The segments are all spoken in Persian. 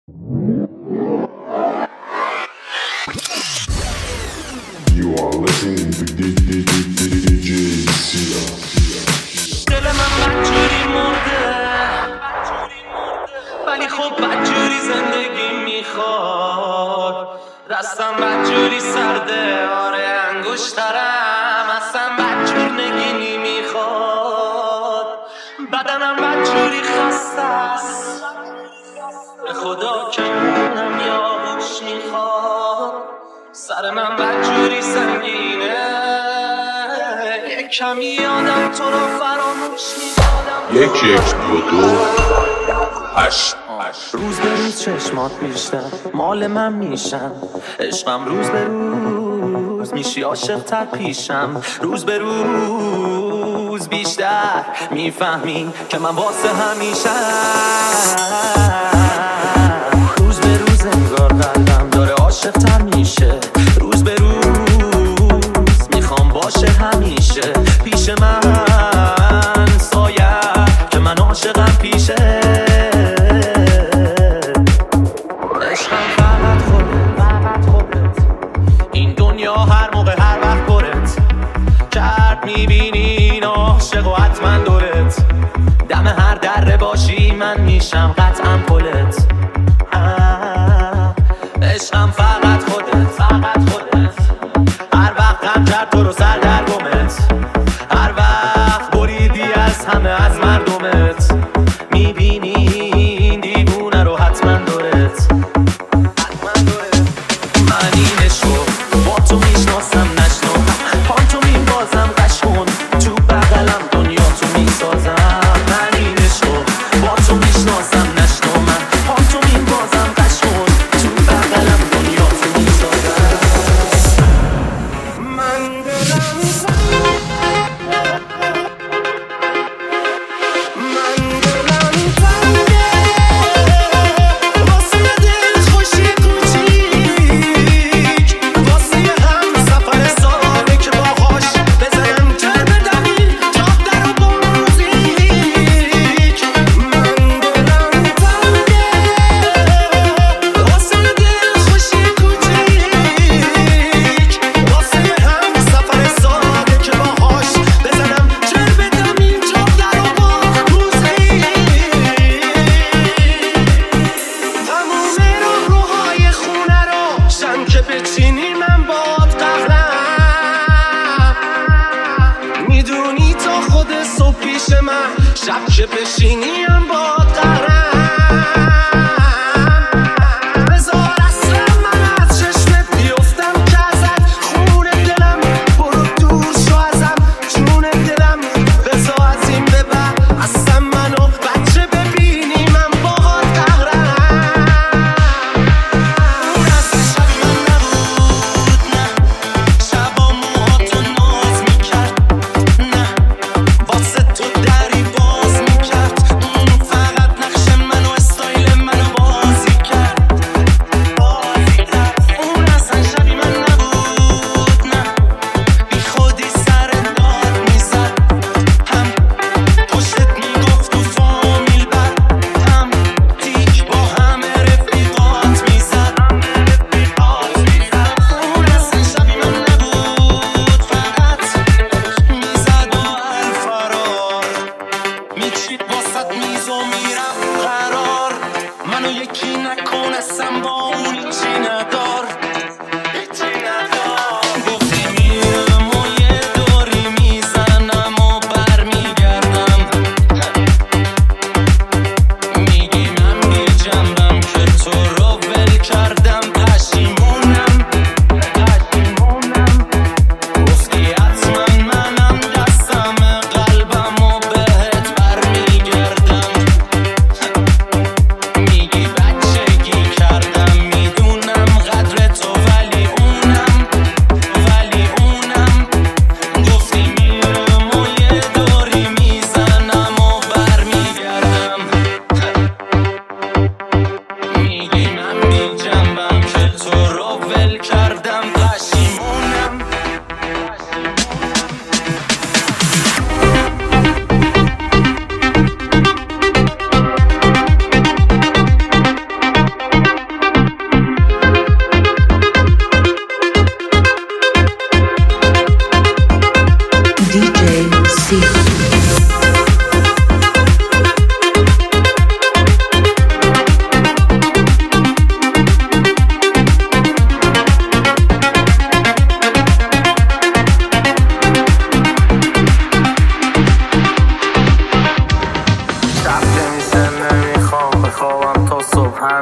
You are listening to DJ Sia. دل من بدجوری مرده ولی خب بدجوری زندگی میخواد. دستم بدجوری سرده، آره انگشترم اصلا بدجور نگینی میخواد. بدنم بدجوری خسته است، به خدا که اونم یاهوش میخواد. سر من بدجوری سنگینه، یک کمی یادم تو رو فراموش میدادم. 1-1-2-2-8 روز به روز چشمات بیشتر مال من میشن، عشقم روز به روز میشی عاشق تر پیشم. روز به روز بیشتر میفهمی که من واسه همیشه. روز به روز انگار قلبم داره عاشق تر میشه. روز به روز میخوام باشه همیشه پیش من سایه که من عاشقم پیشه. عشقم فقط خودت، این دنیا هر موقع هر وقت پرت کرد میبینی این عاشق و حتما دورت. دم هر دره باشی من میشم قطعا پلت. عشقم فقط خودت، هر وقت غم کرد تو رو سر در گمت، هر وقت بریدی از همه از مردمت. میبینی این دیوونه رو حتما دورت. من اینشو با تو میشناسم نشنو، پان تو میبازم قش کن تو بغلم دنیا تو میسازم. من اینشو با تو میشناسم نشنو، من پان تو میبازم قش کن تو بغلم دنیا تو میسازم. من دلم شب که بشینیم باد قهرم. بذار اصلا من از چشمت بیفتم که ازت خون دلم برو دور شو ازم جون دلم. بذار از این به بعد اصلا منو بچه ببینی من باد قهرم. اون از شب من نبود، نه شبا موهاتو ناز میکرد، نه واسه تو دری باز میکرد. اون فقط نقش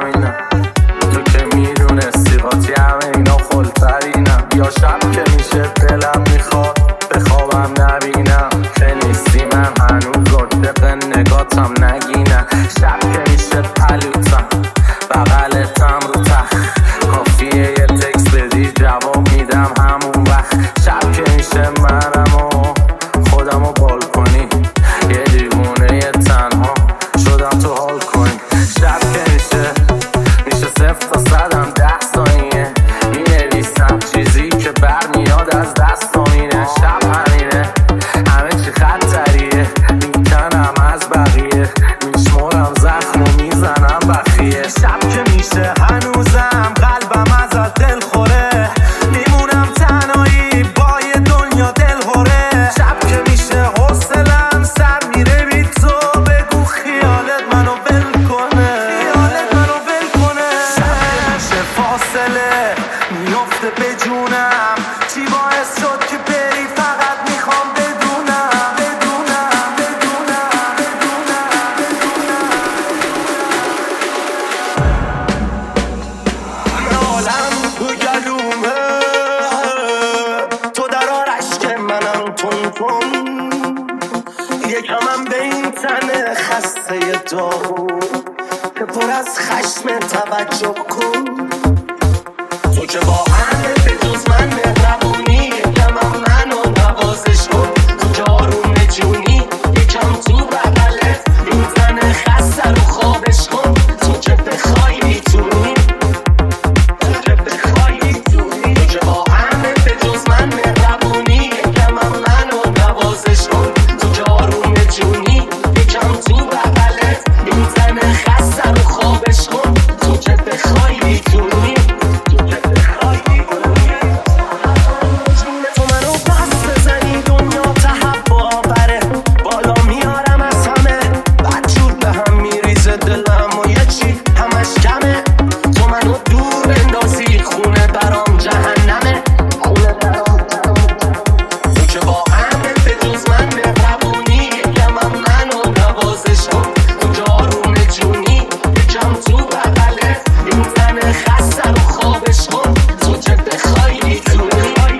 همینم. تو که میدونستی قاطی همه اینا خلطرینم. یا شب که میشه دلم میخواد بخوابم نبینم که نیستی من هنوز رتق نگاتم نگینم. شب که میشه پلوتم بغلتم رو تخت کافیه یه تکس بدی جواب میدم همون وقت. شب که میشه منم و خودمو بال کنی یه دیوونه تنها شدم تو حال کنی. شب که میشه 0 تا 100 10 ثانیه مینویسم چیزی که برمیاد از دستامینه. شب همینه همه چی خطریه میکنم از بقیه میشمرم زخم و میزنم بخیه. شب که میشه هنوزم قلبم ازت دل خوره میمونم تنهایی با یه دنیا دل خوره. شب که میشه حوصلم سر میره بی تو بگو خیالت منو ول کنه شب که میشه فاصله میفته به جونم چی باعث شد که بری فقط میخوام بدونم عالم تو گلومه تو در آرش که منم تون یکمم به این تن خسته داغو که پر از خشم توجه کن. تو که با همه به جز من مهربونی یکمم منو نوازش کن. تو که آروم جونی یکم تو بغلت این تن خسته رو خوابش کن. تو که بخوای میتونی تو که با همه به جز من مهربونی یکمم منو نوازش کن. تو که آروم جونی یکم تو بغلت این تن خسته رو خوابش کن. تو که بخوای میتونی تو منو پس بزنی دنیا تهوع آوره بالا میارم از همه بدجور به هم میریزه دلم و یه چی همش کمه. تو منو دور بندازی خونه برام جهنمه تو که با همه به جز من مهربونی یکمم منو نوازش کن. تو که آروم جونی یکم تو بغلت این تن خسته رو خوابش کن. تو که بخوای میتونی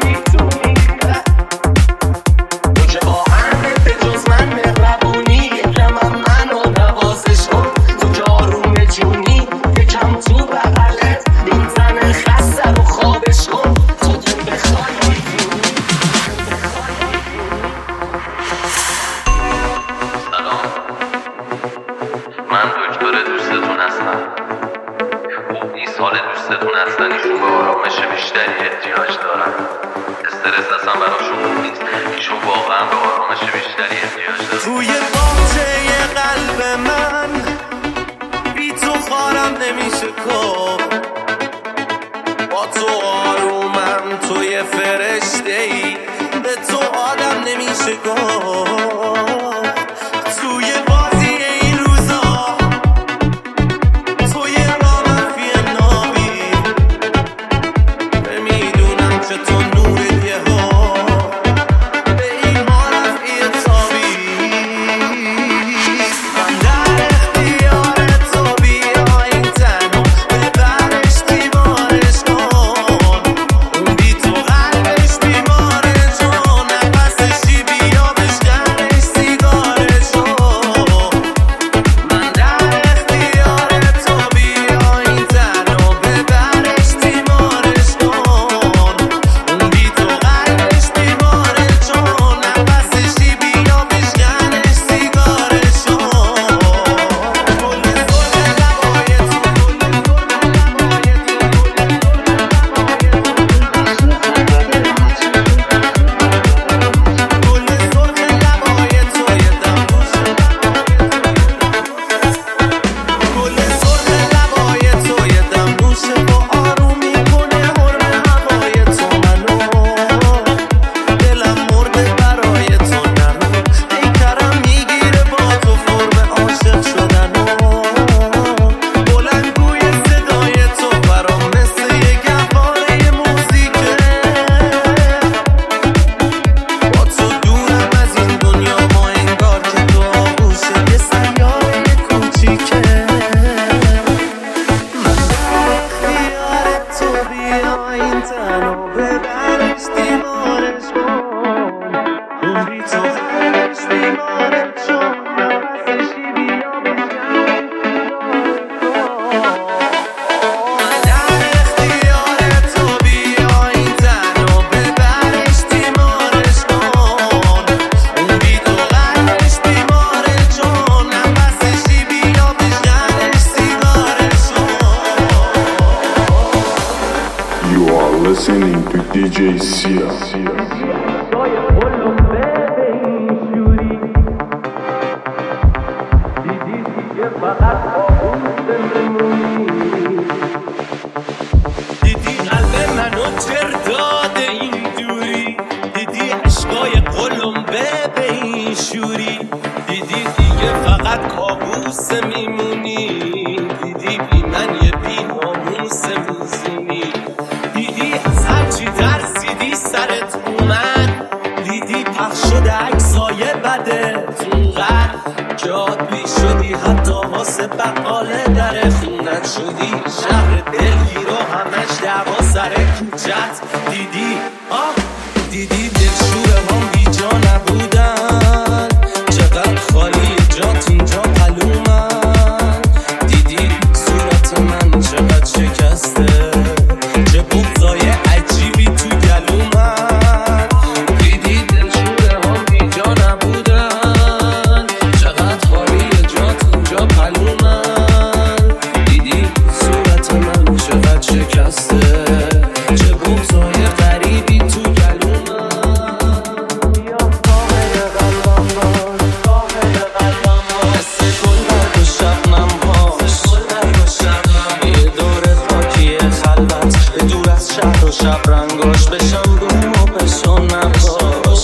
تو که با همه به جز من مهربونی یکمم منو نوازش کن. تو که آروم جونی یکم تو بغلت این تن خسته رو خوابش کن. تو که بخوای سلام، من دکتر دوستتون هستم. خوب نیست حال دوستتون هستن، ایشون به آرامش بیشتری احتیاج دارن. استرس اصلا براشون خوب نیست، ایشون واقعا به آرامش بیشتری احتیاج دارن. توی باغچه قلب من بی تو خارم نمیشه کن. با تو آرومم توی فرشته‌ای به تو آدم نمیشه گفت. توی بازی این روزا توی رامفی نابی میدونم که تو نور یهو به ایمان رفعی تابی. من در اختیار تو بیا این تنو به listening to DJ Sia. دیدی قلب منو تر داده این دوری، دیدی عشقای قلمبه به این شوری، دیدی دیگه فقط کابوس میمونی، دیدی بی من یه بی ناموس میزونی، دیدی از هرچی ترسیدی سرت اومد، دیدی پخش شده عکسای بدت اونقدر که عادی شدی حتی واسه بقال در خونت شدی شهر دلگیر و همش دعوا سر کوچت، دیدی دیدی دلشوره هم بی جا نبودن، چقدر خالی جات اینجا پلومن، دیدی صورت من چقدر شکسته، چه بغضای عجیبی تو گلومن، دیدی دلشوره هم بی جا نبودن، چقدر خالی جات اینجا پلومن، دیدی صورت من چقدر شکسته، چه بغضای غریبی تو گلومن، یا ساحل قلبم باش، ساحل قلبم باش، مثل گل برگ و شبنم باش، یه دور خاکی خلوت به دور از شهر و شب رنگاش، بشم بوم و بشونم باش،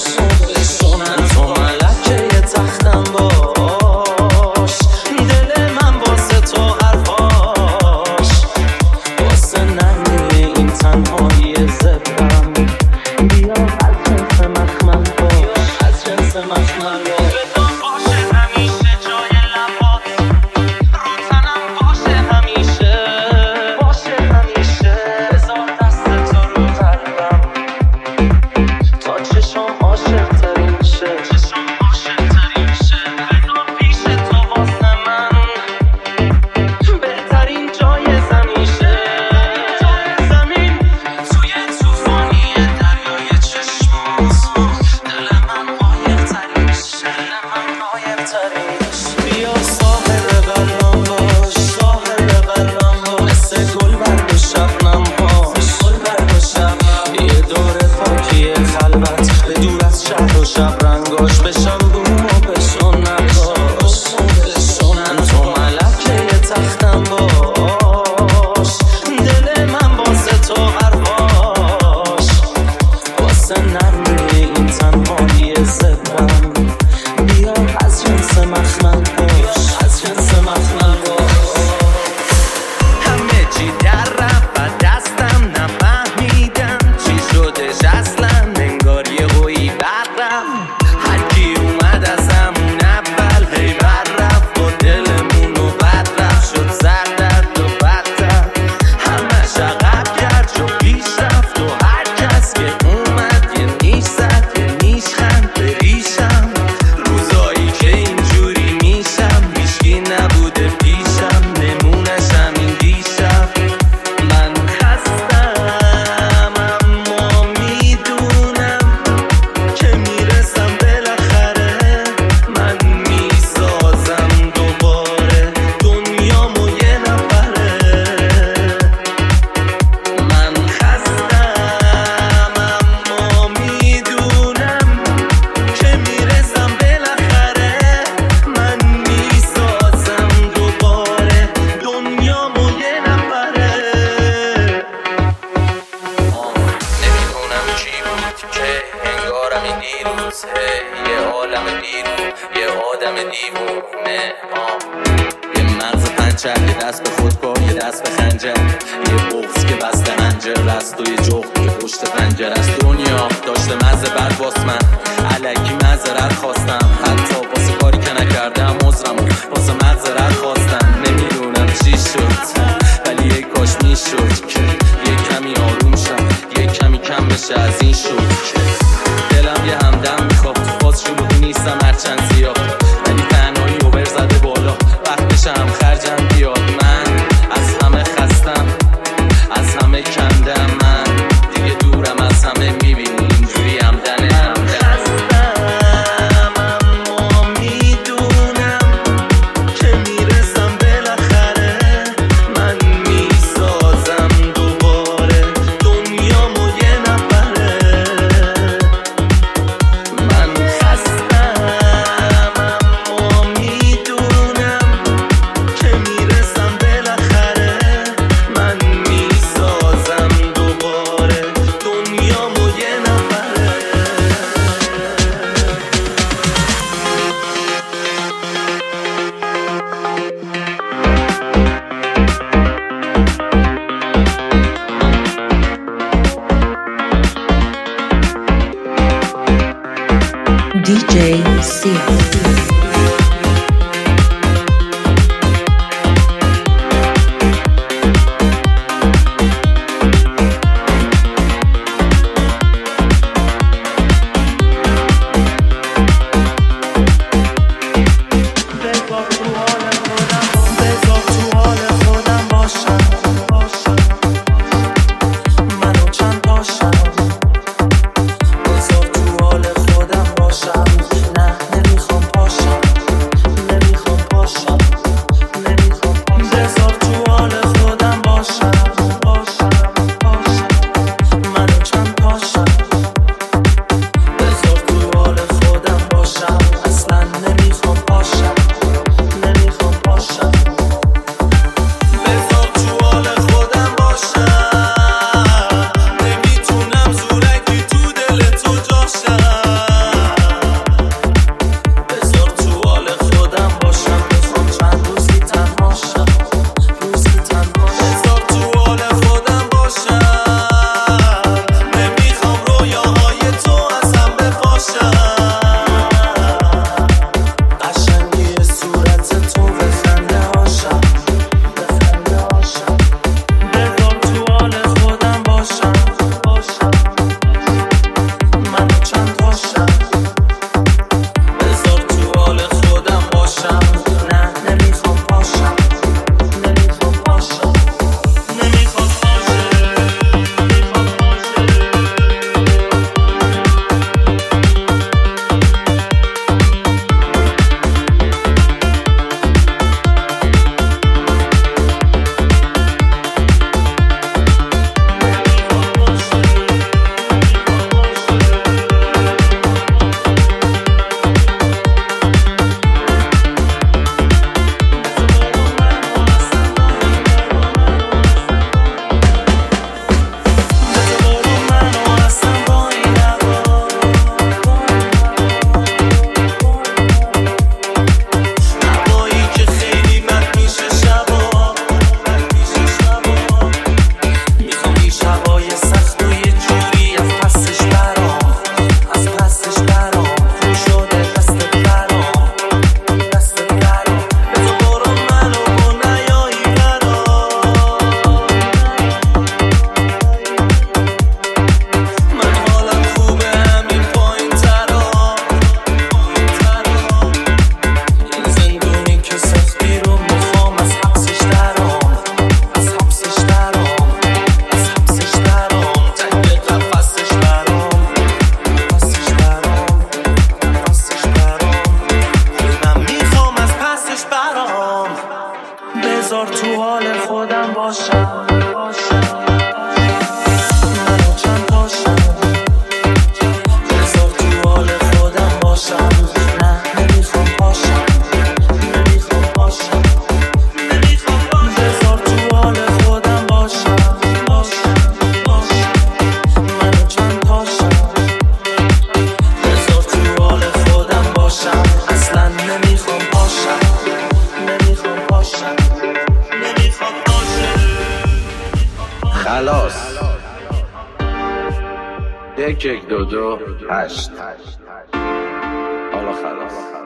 تو ملکه تختم باش، دل من واسه تو حرفاش، واسه نرمی این تنهایی زبرم، بیا از جنس مخمل باش، از جنس مخمل باش، بدان باشه همیشه جای لبات، رو تنم باشه همیشه، باشه همیشه، بذار دست تو رو قلبم تا چشم عاشق ترین شه، چشم عاشق ترین شه، بذار پیش تو واسه من بهترین جای زمین شه، جای زمین توی توفانی دریای چشمات، دل من عایق ترین شه، دل من عایق ترین شه، بیا ساحل قلبم باش، ساحل قلبم باش، مثل گل برگ و شبنم باش، گل برگ و شبنم، یه دور خاکی خلوت به دور از شهر و شب رنگاش، بشم بوم و بشونم باش، تو ملکه تختم باش، دل من واسه تو حرفاش، واسه نرمی این تنهایی زبرم، بیا از جنس مخمل باش، از جنس مخمل باش، همه چی در رفت و دستم نفهمیدم چی شدش اصلا، انگار یه هویی برم، هرکی اومد از همون اول هی بر رفت و دلمونو بد رفت، شد سر درد و بدتر، همش عقب کرد شد پیش رفت و هر کس که اومد یه نیش زد یه نیش خند به ریشم، روزایی که اینجوری میشم هیچکی نبوده پیشم، نمونش همین دیشب، من خستم اما میدونم که میرسم بالاخره، من میسازم دوباره دنیامو یه نفره، من خستم اما میدونم که میرسم بالاخره، من میسازم دوباره دنیامو یه نفره، نمیدونم چی بود که انگارم این دیروز، یه عالم بیرون یه آدم دیوونه، یه مغز پنچر، یه دست به خودکار یه دست به خنجر، یه بغض که بسته هنجر است و یه جغد که پشت پنجر است، دنیا داشته مزه بر باس، من علکی معذرت خواستم، حتی واسه کاری که نکردم عذرم واسه معذرت خواستم، نمیدونم چی شد ولی یه کاش میشد که یه کمی آروم شم، یه کمی کم بشه از این شد که دلم یه همدم میخواد، باز شلوغی نیستم هرچند زیاد، ولی تنهایی اوبر زده بالا، وقتش هم خرجم بیاد، من از همه خستم از همه کندم، من دیگه دورم از همه، میبینی اینجوری همدنه خستم اما میدونم که میرسم بالاخره، من میسازم DJ Sia. بذار تو حال خودم باشم خلاص 1 1 2 2 8 حالا خلاص